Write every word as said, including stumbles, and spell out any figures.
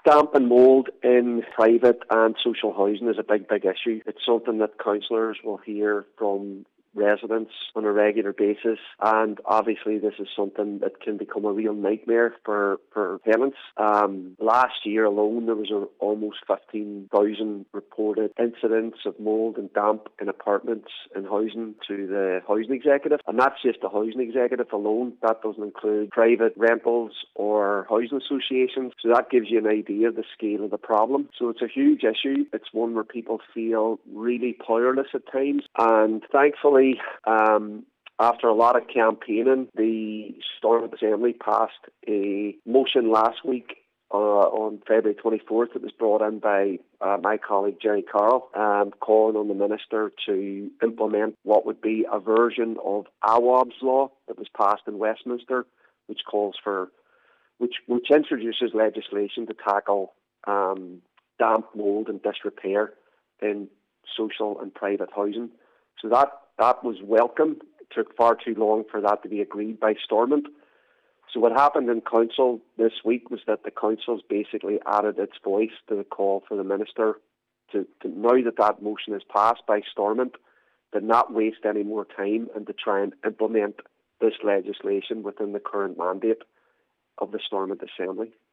Damp and mould in private and social housing is a big, big issue. It's something that councillors will hear from residents on a regular basis, and obviously this is something that can become a real nightmare for, for tenants. Um, last year alone there was a, almost fifteen thousand reported incidents of mould and damp in apartments and housing to the housing executive, and that's just the housing executive alone. That doesn't include private rentals or housing associations, so that gives you an idea of the scale of the problem. So it's a huge issue. It's one where people feel really powerless at times, and thankfully Um, after a lot of campaigning, the Stormont Assembly passed a motion last week uh, on February twenty-fourth. It was brought in by uh, my colleague Jerry Carroll, um, calling on the Minister to implement what would be a version of Awaab's law that was passed in Westminster, which calls for, which which introduces legislation to tackle um, damp, mould and disrepair in social and private housing. So that That was welcome. It took far too long for that to be agreed by Stormont. So what happened in council this week was that the council's basically added its voice to the call for the Minister to, to now that that motion is passed by Stormont, to not waste any more time and to try and implement this legislation within the current mandate of the Stormont Assembly.